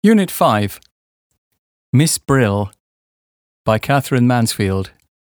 Unit 5 Miss Brill by Catherine Mansfield.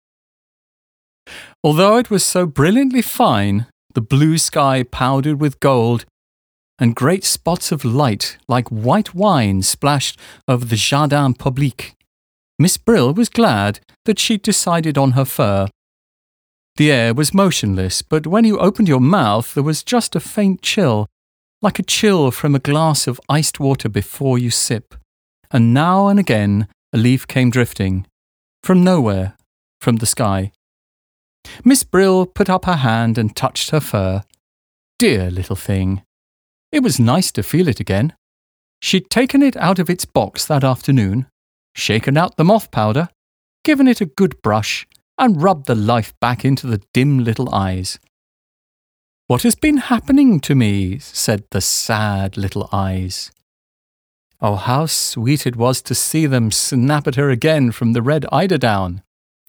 Although it was so brilliantly fine, the blue sky powdered with gold, and great spots of light like white wine splashed over the Jardin Public, Miss Brill was glad that she'd decided on her fur. The air was motionless, but when you opened your mouth there was just a faint chill, like a chill from a glass of iced water before you sip, and now and again a leaf came drifting, from nowhere, from the sky. Miss Brill put up her hand and touched her fur. Dear little thing. It was nice to feel it again. She'd taken it out of its box that afternoon, shaken out the moth powder, given it a good brush, and rubbed the life back into the dim little eyes. "What has been happening to me?" said the sad little eyes. Oh, how sweet it was to see them snap at her again from the red eiderdown.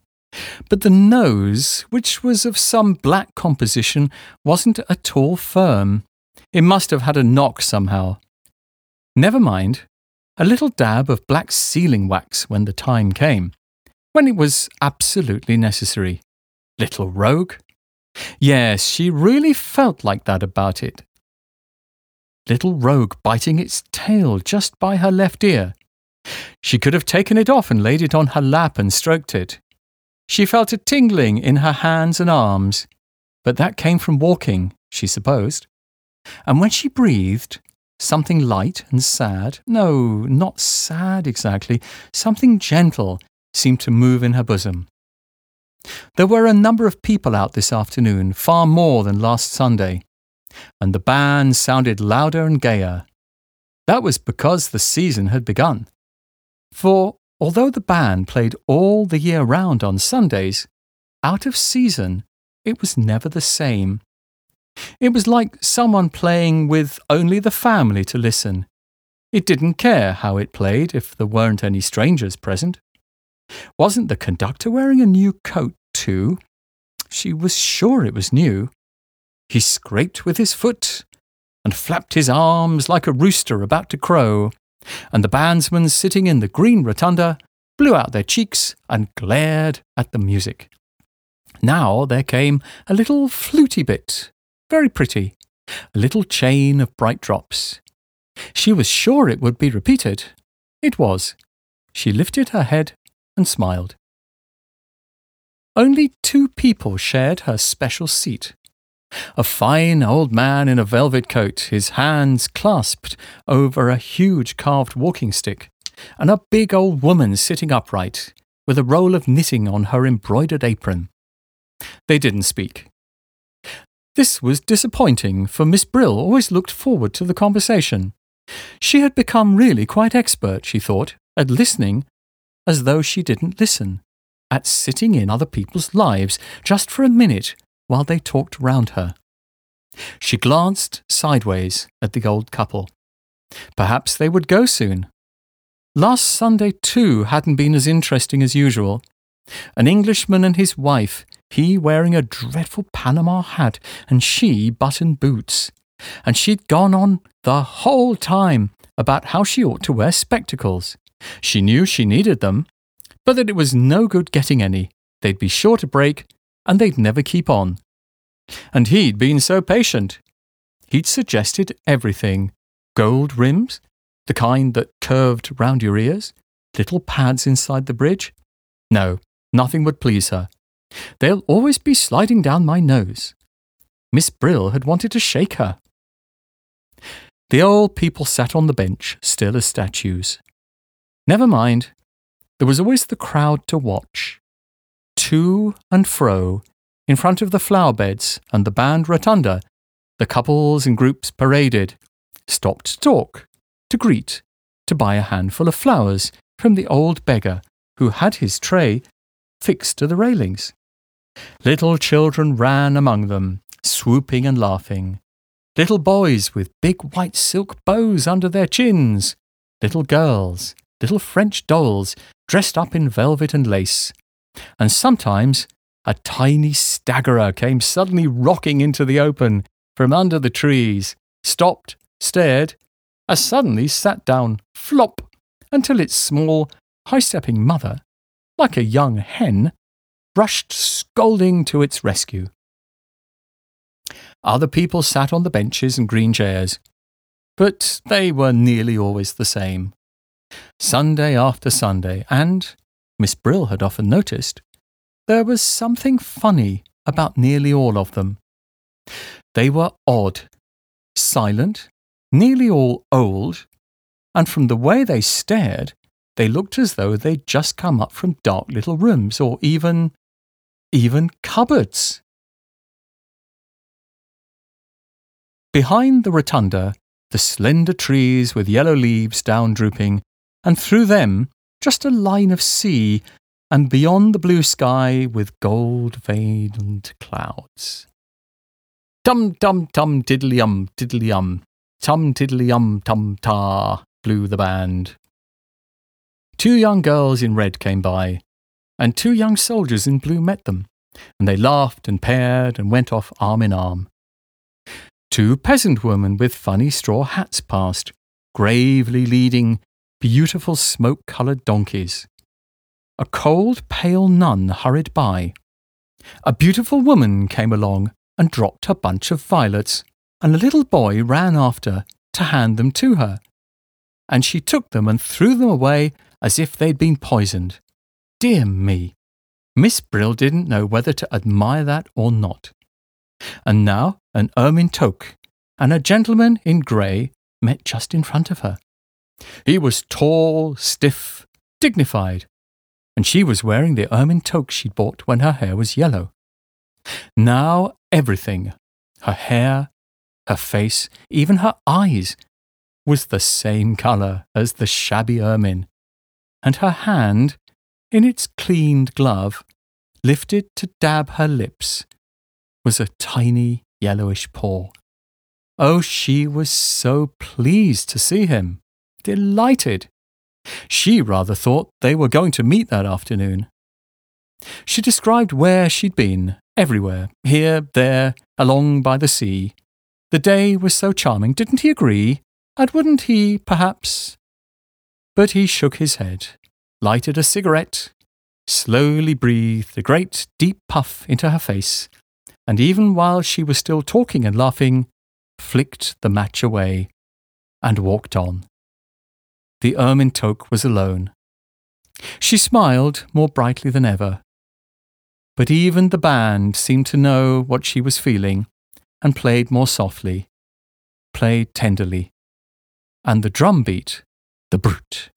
But the nose, which was of some black composition, wasn't at all firm. It must have had a knock somehow. Never mind, a little dab of black sealing wax when the time came, when it was absolutely necessary. Little rogue. Yes, she really felt like that about it. Little rogue biting its tail just by her left ear. She could have taken it off and laid it on her lap and stroked it. She felt a tingling in her hands and arms, but that came from walking, she supposed. And when she breathed, something light and sad, no, not sad exactly, something gentle seemed to move in her bosom. There were a number of people out this afternoon, far more than last Sunday, and the band sounded louder and gayer. That was because the season had begun. For although the band played all the year round on Sundays, out of season it was never the same. It was like someone playing with only the family to listen. It didn't care how it played if there weren't any strangers present. Wasn't the conductor wearing a new coat too? She was sure it was new. He scraped with his foot and flapped his arms like a rooster about to crow, and the bandsmen sitting in the green rotunda blew out their cheeks and glared at the music. Now there came a little fluty bit, very pretty, a little chain of bright drops. She was sure it would be repeated. It was. She lifted her head and smiled. Only two people shared her special seat. A fine old man in a velvet coat, his hands clasped over a huge carved walking stick, and a big old woman sitting upright, with a roll of knitting on her embroidered apron. They didn't speak. This was disappointing, for Miss Brill always looked forward to the conversation. She had become really quite expert, she thought, at listening as though she didn't listen, at sitting in other people's lives just for a minute while they talked round her. She glanced sideways at the old couple. Perhaps they would go soon. Last Sunday, too, hadn't been as interesting as usual. An Englishman and his wife, he wearing a dreadful Panama hat and she buttoned boots. And she'd gone on the whole time about how she ought to wear spectacles. She knew she needed them, but that it was no good getting any. They'd be sure to break, and they'd never keep on. And he'd been so patient. He'd suggested everything. Gold rims, the kind that curved round your ears, little pads inside the bridge. No, nothing would please her. They'll always be sliding down my nose. Miss Brill had wanted to shake her. The old people sat on the bench, still as statues. Never mind. There was always the crowd to watch. To and fro, in front of the flower beds and the band rotunda, the couples and groups paraded, stopped to talk, to greet, to buy a handful of flowers from the old beggar who had his tray fixed to the railings. Little children ran among them, swooping and laughing. Little boys with big white silk bows under their chins. Little girls, little French dolls dressed up in velvet and lace. And sometimes a tiny staggerer came suddenly rocking into the open from under the trees, stopped, stared, as suddenly sat down flop until its small, high-stepping mother, like a young hen, rushed scolding to its rescue. Other people sat on the benches and green chairs, but they were nearly always the same. Sunday after Sunday, and, Miss Brill had often noticed, there was something funny about nearly all of them. They were odd, silent, nearly all old, and from the way they stared, they looked as though they'd just come up from dark little rooms or even cupboards. Behind the rotunda, the slender trees with yellow leaves down drooping, and through them just a line of sea, and beyond the blue sky with gold-veined clouds. Tum-tum-tum tiddly-um, tiddly-um, tum-tiddly-um, tum-ta, blew the band. 2 young girls in red came by, and 2 young soldiers in blue met them, and they laughed and paired and went off arm in arm. 2 peasant women with funny straw hats passed, gravely leading beautiful smoke-coloured donkeys. A cold, pale nun hurried by. A beautiful woman came along and dropped a bunch of violets, and a little boy ran after to hand them to her. And she took them and threw them away as if they'd been poisoned. Dear me! Miss Brill didn't know whether to admire that or not. And now an ermine toque and a gentleman in grey met just in front of her. He was tall, stiff, dignified, and she was wearing the ermine toque she'd bought when her hair was yellow. Now everything, her hair, her face, even her eyes, was the same colour as the shabby ermine, and her hand, in its cleaned glove, lifted to dab her lips, was a tiny yellowish paw. Oh, she was so pleased to see him, delighted. She rather thought they were going to meet that afternoon. She described where she'd been, everywhere, here, there, along by the sea. The day was so charming, didn't he agree? And wouldn't he, perhaps? But he shook his head, lighted a cigarette, slowly breathed a great deep puff into her face, and even while she was still talking and laughing, flicked the match away and walked on. The ermine toque was alone. She smiled more brightly than ever. But even the band seemed to know what she was feeling and played more softly, played tenderly. And the drum beat, the brute,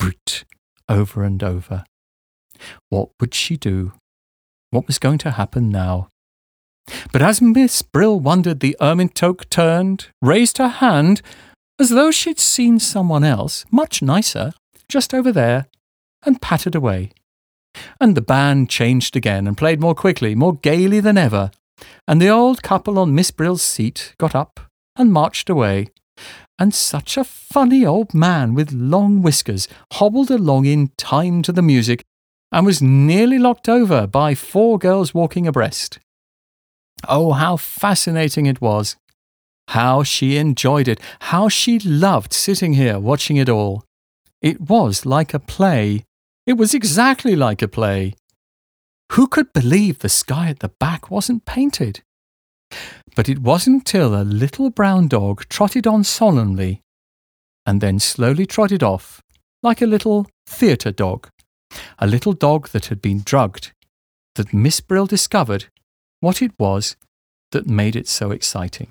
over and over. What would she do? What was going to happen now? But as Miss Brill wondered, the ermine toque turned, raised her hand, as though she'd seen someone else, much nicer, just over there, and pattered away. And the band changed again and played more quickly, more gaily than ever, and the old couple on Miss Brill's seat got up and marched away. And such a funny old man with long whiskers hobbled along in time to the music and was nearly knocked over by 4 girls walking abreast. Oh, how fascinating it was! How she enjoyed it! How she loved sitting here watching it all! It was like a play. It was exactly like a play. Who could believe the sky at the back wasn't painted? But it wasn't till a little brown dog trotted on solemnly, and then slowly trotted off, like a little theatre dog, a little dog that had been drugged, that Miss Brill discovered what it was that made it so exciting.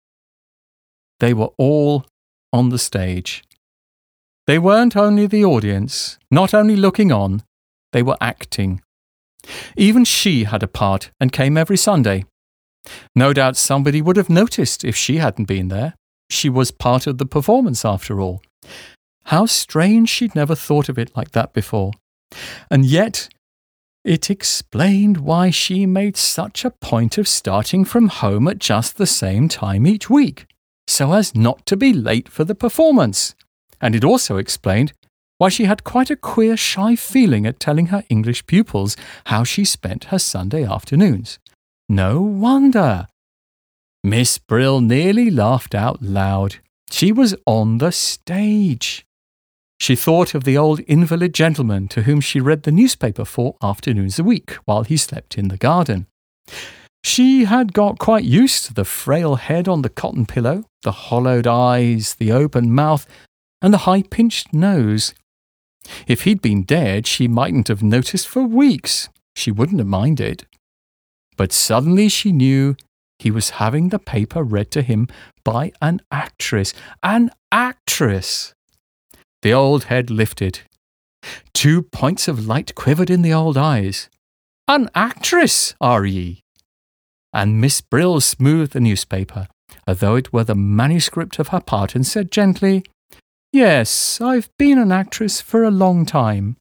They were all on the stage. They weren't only the audience, not only looking on, they were acting. Even she had a part and came every Sunday. No doubt somebody would have noticed if she hadn't been there. She was part of the performance after all. How strange she'd never thought of it like that before. And yet, it explained why she made such a point of starting from home at just the same time each week, so as not to be late for the performance. And it also explained why she had quite a queer, shy feeling at telling her English pupils how she spent her Sunday afternoons. No wonder! Miss Brill nearly laughed out loud. She was on the stage. She thought of the old invalid gentleman to whom she read the newspaper 4 afternoons a week while he slept in the garden. She had got quite used to the frail head on the cotton pillow, the hollowed eyes, the open mouth, and the high-pinched nose. If he'd been dead, she mightn't have noticed for weeks. She wouldn't have minded. But suddenly she knew he was having the paper read to him by an actress. An actress! The old head lifted. 2 points of light quivered in the old eyes. An actress, are ye? And Miss Brill smoothed the newspaper, as though it were the manuscript of her part, and said gently, Yes, I've been an actress for a long time.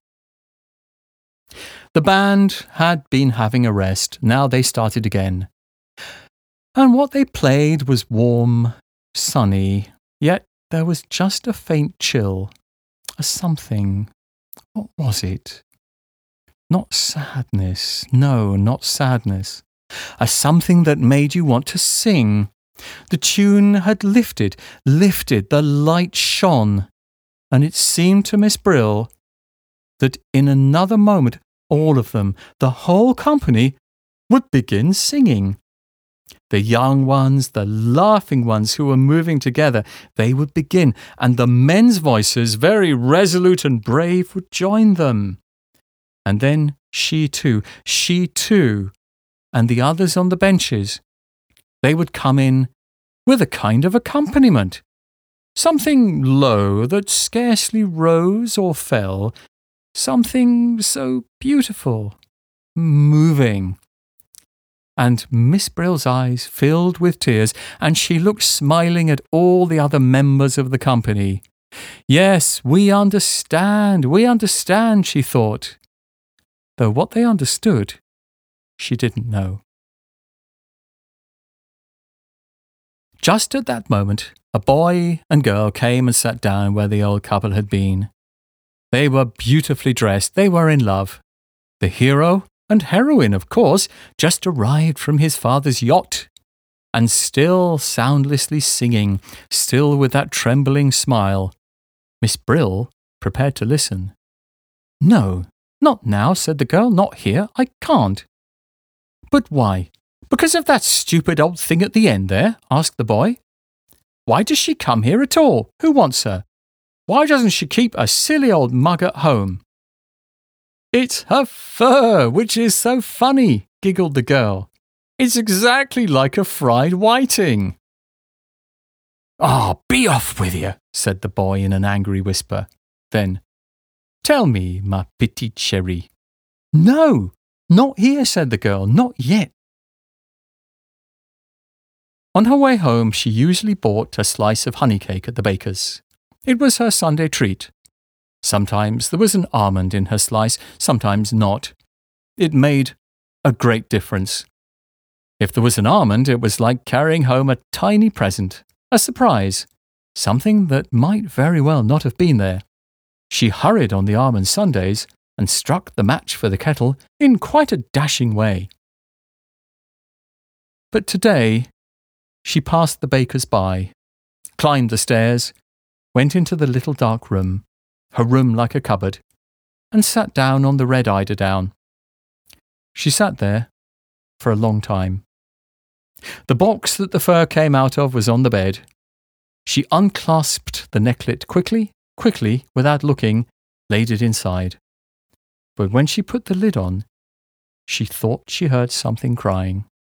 The band had been having a rest. Now they started again. And what they played was warm, sunny, yet there was just a faint chill. A something. What was it? Not sadness. No, not sadness. A something that made you want to sing. The tune had lifted, the light shone, and it seemed to Miss Brill that in another moment all of them, the whole company, would begin singing. The young ones, the laughing ones who were moving together, they would begin, and the men's voices, very resolute and brave, would join them. And then she too, and the others on the benches, they would come in with a kind of accompaniment, something low that scarcely rose or fell, something so beautiful, moving. And Miss Brill's eyes filled with tears, and she looked smiling at all the other members of the company. Yes, we understand, she thought. Though what they understood, she didn't know. Just at that moment, a boy and girl came and sat down where the old couple had been. They were beautifully dressed. They were in love. The hero and heroine, of course, just arrived from his father's yacht, and still soundlessly singing, still with that trembling smile. Miss Brill prepared to listen. No, not now, said the girl. Not here. I can't. But why? Because of that stupid old thing at the end there? Asked the boy. Why does she come here at all? Who wants her? Why doesn't she keep a silly old mug at home? It's her fur, which is so funny, giggled the girl. It's exactly like a fried whiting. Oh, be off with you, said the boy in an angry whisper. Then, tell me, ma petite chérie. No, not here, said the girl, not yet. On her way home, she usually bought a slice of honey cake at the baker's. It was her Sunday treat. Sometimes there was an almond in her slice, sometimes not. It made a great difference. If there was an almond, it was like carrying home a tiny present, a surprise, something that might very well not have been there. She hurried on the almond sundaes and struck the match for the kettle in quite a dashing way. But today, she passed the baker's by, climbed the stairs, went into the little dark room, her room like a cupboard, and sat down on the red eiderdown. She sat there for a long time. The box that the fur came out of was on the bed. She unclasped the necklet quickly, without looking, laid it inside. But when she put the lid on, she thought she heard something crying.